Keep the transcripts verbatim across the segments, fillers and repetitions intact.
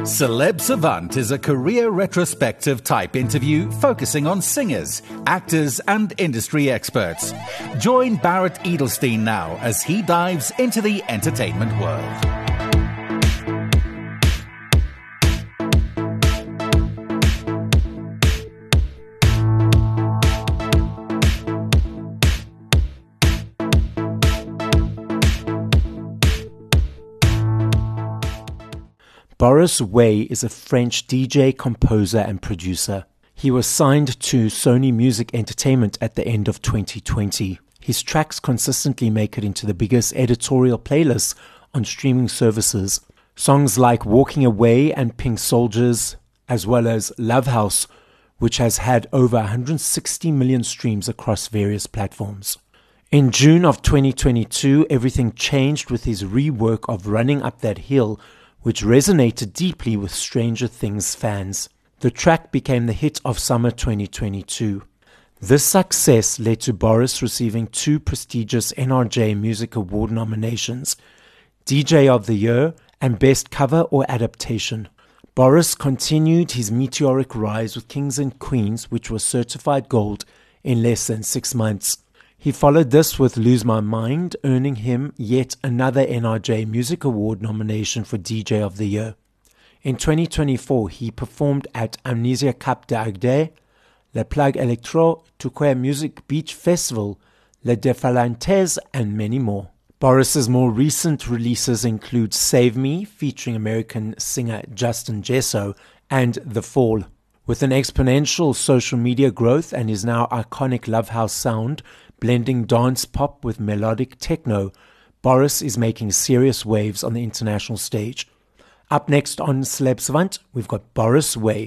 Celeb Savant is a career retrospective type interview focusing on singers, actors, and industry experts. Join Barrett Edelstein now as he dives into the entertainment world. Boris Way is a French D J, composer and producer. He was signed to Sony Music Entertainment at the end of twenty twenty. His tracks consistently make it into the biggest editorial playlists on streaming services. Songs like Walking Away and Pink Soldiers, as well as Love House, which has had over one hundred sixty million streams across various platforms. In June of twenty twenty-two, everything changed with his rework of Running Up That Hill, which resonated deeply with Stranger Things fans. The track became the hit of summer twenty twenty-two. This success led to Boris receiving two prestigious N R J Music Award nominations, D J of the Year and Best Cover or Adaptation. Boris continued his meteoric rise with Kings and Queens, which was certified gold in less than six months. He followed this with Lose My Mind, earning him yet another N R J Music Award nomination for D J of the Year. In twenty twenty-four, he performed at Amnesia Cap d'Agde, Le Plug Electro, Touquet Music Beach Festival, Le Defalantes, and many more. Boris's more recent releases include Save Me, featuring American singer Justin Jesso, and The Fall. With an exponential social media growth and his now iconic Love House sound, blending dance pop with melodic techno, Boris is making serious waves on the international stage. Up next on Celeb Savant, we've got Boris Way.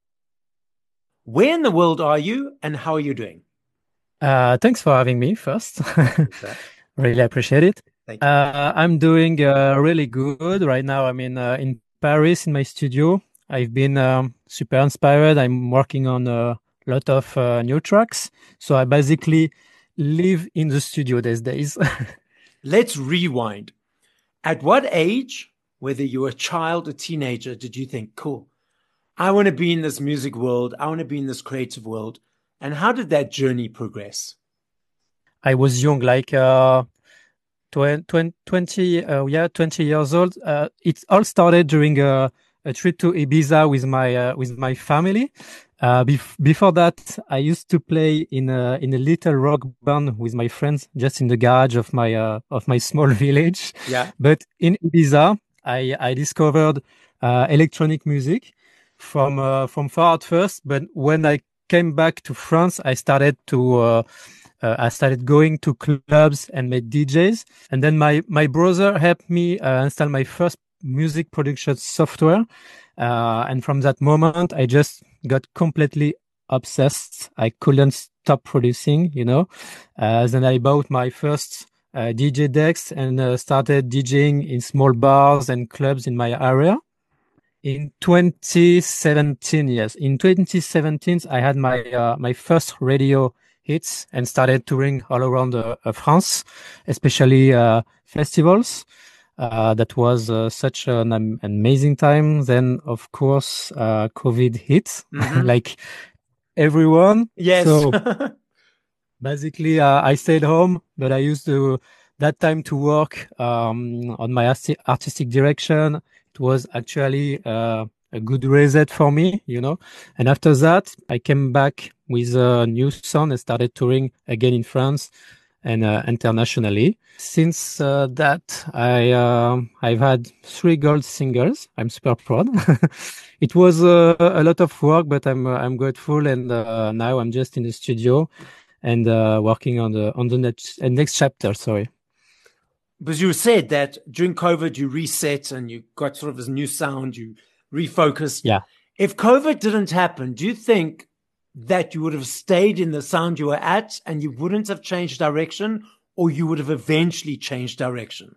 Where in the world are you and how are you doing? Uh, thanks for having me first. Really appreciate it. Thank you. Uh, I'm doing uh, really good. Right now I'm in, uh, in Paris in my studio. I've been um, super inspired. I'm working on a lot of uh, new tracks. So I basically live in the studio these days. Let's rewind. At what age, whether you were a child or teenager, did you think, cool, I want to be in this music world, I want to be in this creative world? And how did that journey progress? I was young, like uh, twenty, twenty, uh, yeah, twenty years old. Uh, it all started during a, a trip to Ibiza with my uh, with my family. Uh, bef- before that, I used to play in a in a little rock band with my friends, just in the garage of my uh, of my small village. Yeah. But in Ibiza, I I discovered uh, electronic music from uh, from far at first. But when I came back to France, I started to uh, uh, I started going to clubs and met D Js. And then my my brother helped me uh, install my first music production software. Uh, and from that moment, I just got completely obsessed. I couldn't stop producing, you know. Uh, then I bought my first uh, D J decks and uh, started DJing in small bars and clubs in my area. In twenty seventeen, yes, in twenty seventeen, I had my uh, my first radio hits and started touring all around uh, uh, France, especially uh, festivals. Uh, that was uh, such an um, amazing time. Then, of course, uh, COVID hit, Mm-hmm. like everyone. Yes. So basically, uh, I stayed home, but I used to that time to work um, on my arti- artistic direction. It was actually uh, a good reset for me, you know. And after that, I came back with a new sound and started touring again in France and uh, internationally. Since uh, that, I uh, I've had three gold singles. I'm super proud. It was uh, a lot of work, but I'm uh, I'm grateful. And uh, now I'm just in the studio and uh, working on the on the next uh, next chapter. Sorry. Because you said that during COVID you reset and you got sort of this new sound, you refocused. Yeah. If COVID didn't happen, do you think that you would have stayed in the sound you were at and you wouldn't have changed direction, or you would have eventually changed direction?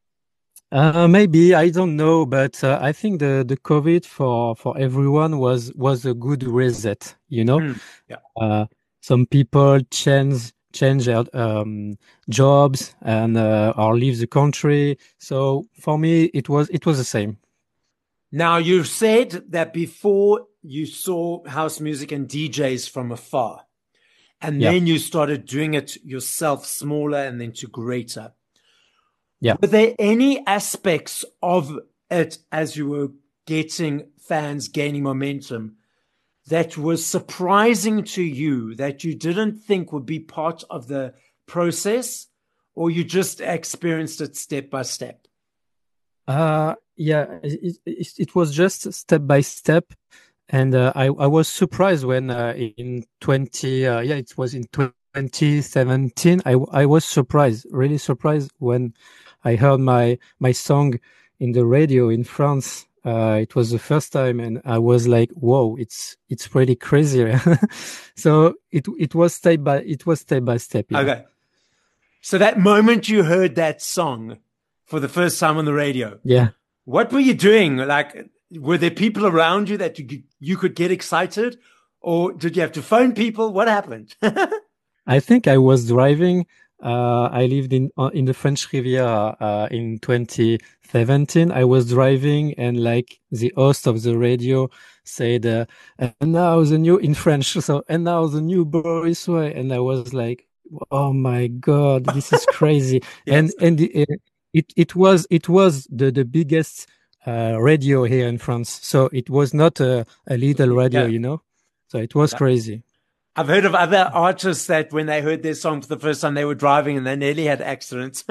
Uh, maybe, I don't know, but uh, I think the, the COVID for, for everyone was, was a good reset, you know? Mm, yeah. Uh, some people change, change their um, jobs and uh, or leave the country. So for me, it was, it was the same. Now, you've said that before you saw house music and D Js from afar, and Yeah. then you started doing it yourself, smaller and then to greater. Yeah. Were there any aspects of it as you were getting fans, gaining momentum, that was surprising to you, that you didn't think would be part of the process, or you just experienced it step by step? Uh, yeah, it, it, it was just step by step. And uh, I, I was surprised when uh, in twenty, uh, yeah, it was in twenty seventeen. I, I was surprised, really surprised when I heard my, my song in the radio in France. Uh, it was the first time, and I was like, "Whoa, it's it's really crazy." So it it was step by it was step by step. Yeah. Okay. So that moment you heard that song for the first time on the radio, Yeah. what were you doing? Like, were there people around you that you could, you could get excited, or did you have to phone people? What happened? I think I was driving. Uh, I lived in uh, in the French Riviera uh, in twenty seventeen. I was driving, and like the host of the radio said, uh, "And now the new in French." So, and now the new Boris Way, and I was like, "Oh my God, this is crazy!" Yes. And and it, it it was it was the the biggest uh, radio here in France. So it was not a, a little radio, Yeah. you know. So it was Yeah. crazy. I've heard of other artists that when they heard their song for the first time, they were driving and they nearly had accidents.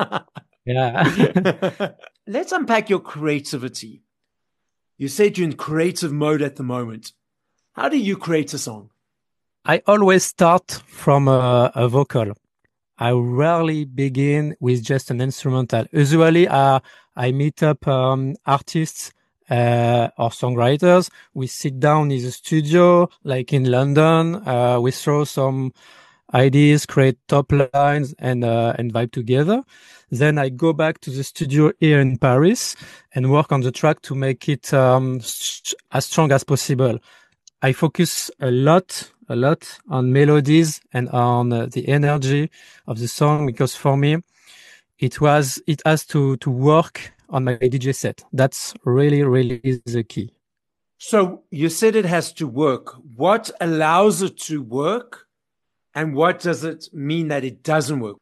Yeah. Let's unpack your creativity. You said you're in creative mode at the moment. How do you create a song? I always start from a, a vocal. I rarely begin with just an instrumental. Usually, uh, I meet up um, artists uh, or songwriters. We sit down in the studio, like in London. Uh, we throw some ideas, create top lines, and uh, and vibe together. Then I go back to the studio here in Paris and work on the track to make it um, st- as strong as possible. I focus a lot, a lot on melodies and on uh, the energy of the song, because for me, it was, it has to, to work on my D J set. That's really, really the key. So you said it has to work. What allows it to work, and what does it mean that it doesn't work?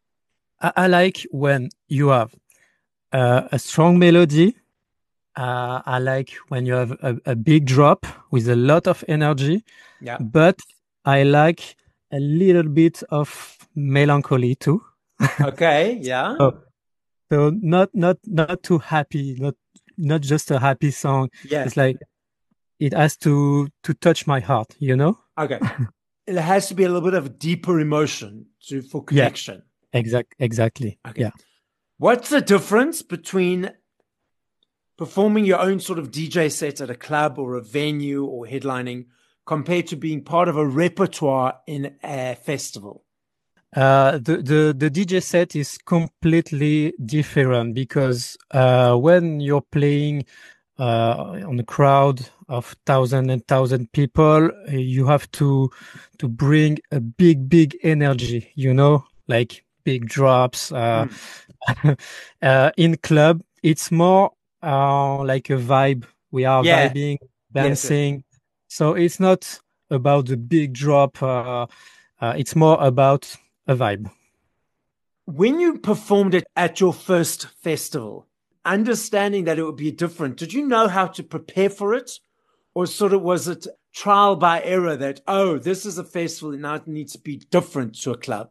I, I like when you have uh, a strong melody. Uh, I like when you have a, a big drop with a lot of energy, Yeah. but I like a little bit of melancholy too. Okay. Yeah. So, so not not not too happy, not not just a happy song. Yeah. It's like it has to to touch my heart, you know? Okay. It has to be a little bit of deeper emotion to for Yeah. connection. Exact, exactly. Okay. Yeah. What's the difference between performing your own sort of D J set at a club or a venue or headlining compared to being part of a repertoire in a festival? Uh, the, the, the D J set is completely different, because, uh, when you're playing, uh, on a crowd of thousand and thousand people, uh, you have to, to bring a big, big energy, you know, like big drops, uh, Mm. uh, in club, it's more, uh, like a vibe. We are Yeah. vibing, Yes, yes. dancing. So it's not about the big drop. Uh, uh, it's more about a vibe. When you performed it at your first festival, understanding that it would be different, did you know how to prepare for it? Or sort of was it trial by error that, oh, this is a festival and now it needs to be different to a club?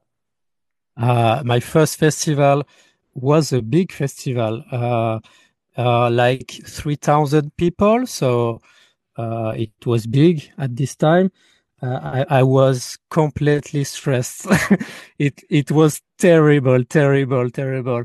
Uh, my first festival was a big festival, uh, uh, like three thousand people. So, uh, it was big at this time. Uh, I, I was completely stressed. it, it was terrible, terrible, terrible.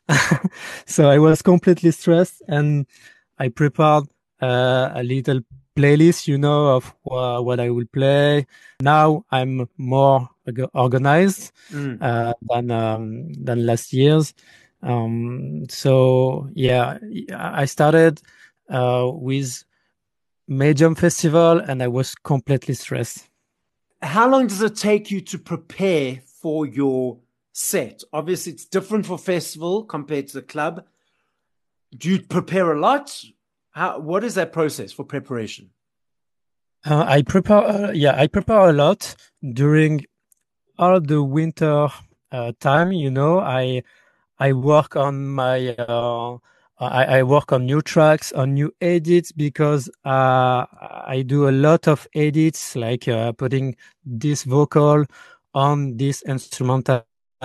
So I was completely stressed, and I prepared, uh, a little playlist, you know, of uh, what I will play. Now I'm more org- organized, Mm. uh, than, um, than last year's. Um, so yeah, I started, uh, with Medium Festival, and I was completely stressed. How long does it take you to prepare for your set? Obviously, it's different for festival compared to the club. Do you prepare a lot? How, what is that process for preparation? Uh, I prepare, uh, yeah, I prepare a lot during all the winter uh, time. You know, I I work on my uh, I, I work on new tracks, on new edits because uh, I do a lot of edits, like uh, putting this vocal on this instrumental.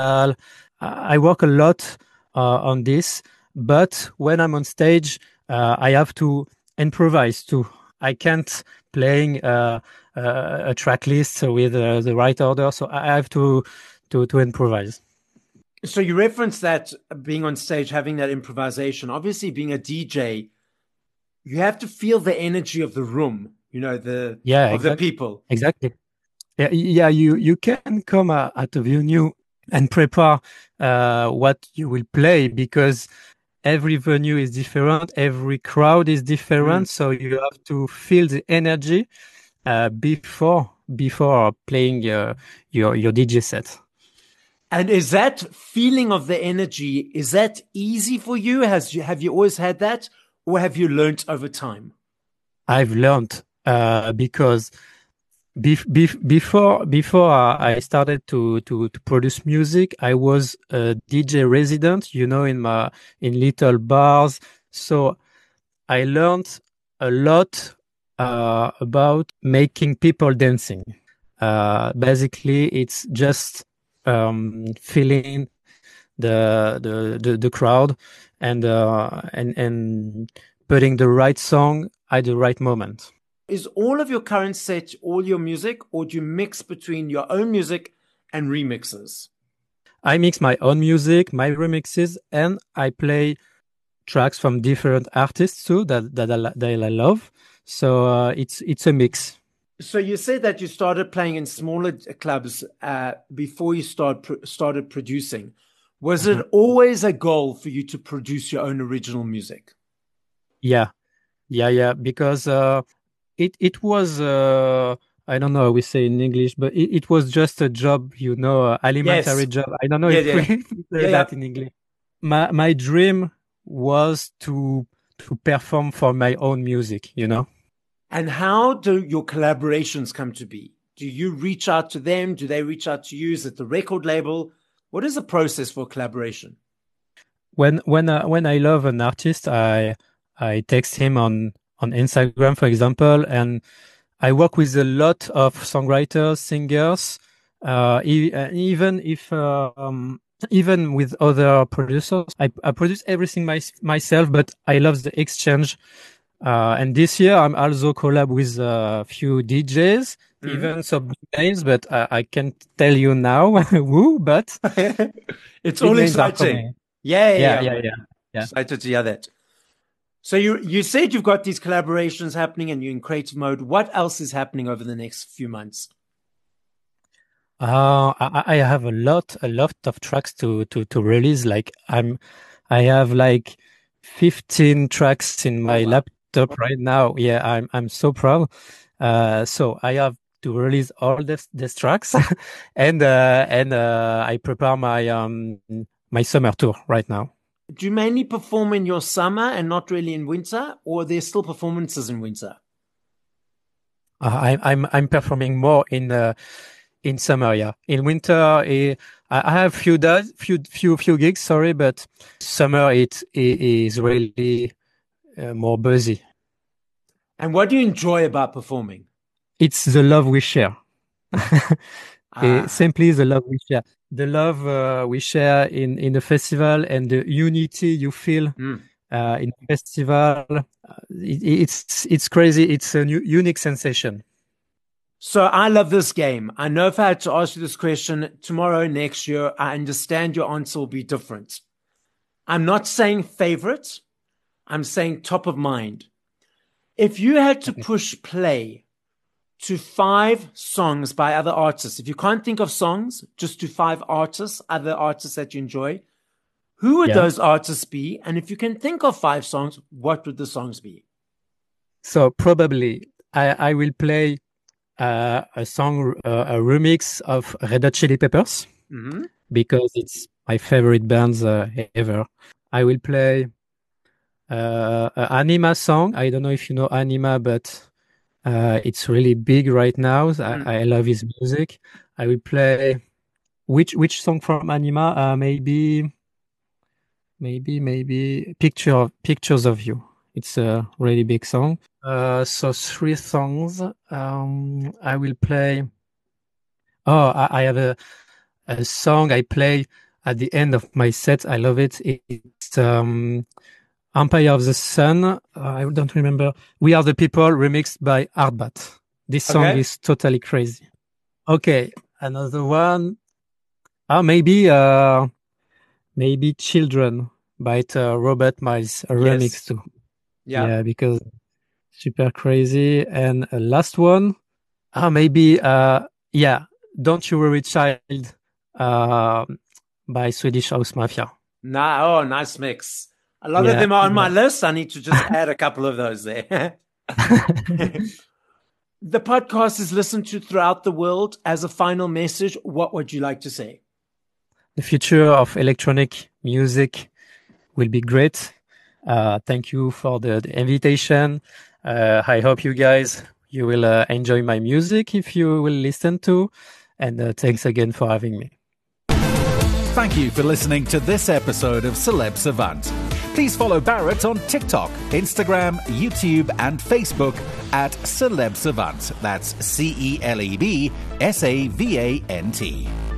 I work a lot uh, on this, but when I'm on stage, uh, I have to improvise too. I can't playing uh, uh, a track list with uh, the right order, so I have to to to improvise. So you referenced that being on stage, having that improvisation. Obviously, being a D J, you have to feel the energy of the room. You know, the yeah, of exactly. the people. Exactly. Yeah, yeah. You you can come uh, at a venue and prepare uh, what you will play because every venue is different, every crowd is different, mm. so you have to feel the energy uh, before before playing uh, your your D J set. And is that feeling of the energy, is that easy for you? Has you have you always had that, or have you learned over time? I've learned uh, because Bef- bef- before before I started to, to to produce music, I was a D J resident, you know, in my in little bars. So I learned a lot uh, about making people dancing. Uh, basically, it's just um, feeling the the the, the crowd and uh, and and putting the right song at the right moment. Is all of your current set all your music, or do you mix between your own music and remixes? I mix my own music, my remixes, and I play tracks from different artists too that that I, that I love. So uh, it's it's a mix. So you said that you started playing in smaller clubs uh, before you start pr- started producing. Was mm-hmm. it always a goal for you to produce your own original music? Yeah, yeah, yeah. Because uh, it it was uh, I don't know how we say in English, but it, it was just a job, you know, uh, alimentary yes. job. I don't know yeah, if yeah. we say yeah, that yeah. in English. My my dream was to to perform for my own music, you know. And how do your collaborations come to be? Do you reach out to them? Do they reach out to you? Is it the record label? What is the process for collaboration? When when uh, when I love an artist, I I text him on on Instagram, for example, and I work with a lot of songwriters, singers, uh, e- even if uh, um, even with other producers. I, I produce everything my, myself, but I love the exchange. Uh, and this year, I'm also collab with a few D Js, mm-hmm. even some names, but I, I can't tell you now who, but it's all exciting. Yeah yeah yeah, yeah, yeah, yeah, yeah. Excited to hear that. So you you said you've got these collaborations happening and you're in creative mode. What else is happening over the next few months? Uh, I, I have a lot, a lot of tracks to, to, to release. Like I'm, I have like fifteen tracks in my oh, wow. laptop right now. Yeah, I'm, I'm so proud. Uh, so I have to release all this, these tracks and, uh, and, uh, I prepare my, um, my summer tour right now. Do you mainly perform in your summer and not really in winter, or are there still performances in winter? Uh, I, I'm, I'm performing more in, uh, in summer, yeah. In winter, uh, I have few days, few, few, few gigs, sorry, but summer it, it is really uh, more busy. And what do you enjoy about performing? It's the love we share. ah. Simply the love we share. The love uh, we share in, in the festival and the unity you feel mm. uh, in the festival. Uh, it, it's, it's crazy. It's a new, unique sensation. So I love this game. I know if I had to ask you this question tomorrow, next year, I understand your answer will be different. I'm not saying favorite. I'm saying top of mind. If you had to push play to five songs by other artists, if you can't think of songs, just to five artists, other artists that you enjoy, who would yeah. those artists be? And if you can think of five songs, what would the songs be? So probably I, I will play Uh, a song, uh, a remix of Red Hot Chili Peppers, mm-hmm. because it's my favorite band uh, ever. I will play uh, an Anima song. I don't know if you know Anima, but uh, it's really big right now. Mm. I, I love his music. I will play which which song from Anima? Uh, maybe, maybe, maybe Picture of, Pictures of You. It's a really big song. Uh, so three songs. Um, I will play. Oh, I, I have a a song I play at the end of my set. I love it. It's um, Empire of the Sun. Uh, I don't remember. We Are the People, remixed by Artbat. This song okay. is totally crazy. Okay, another one. Oh, maybe, uh, maybe Children by uh, Robert Miles, a yes. remix too. Yeah. yeah, because super crazy. And a last one. Oh, maybe, uh, yeah, Don't You Worry Child, uh, by Swedish House Mafia. Nah, oh, nice mix. A lot yeah, of them are on yeah. my list. I need to just add a couple of those there. The podcast is listened to throughout the world. As a final message, what would you like to say? The future of electronic music will be great. Uh, thank you for the, the invitation. Uh, I hope you guys, you will uh, enjoy my music if you will listen to. And uh, thanks again for having me. Thank you for listening to this episode of Celeb Savant. Please follow Barrett on TikTok, Instagram, YouTube, and Facebook at Celeb Savant. That's C E L E B S A V A N T.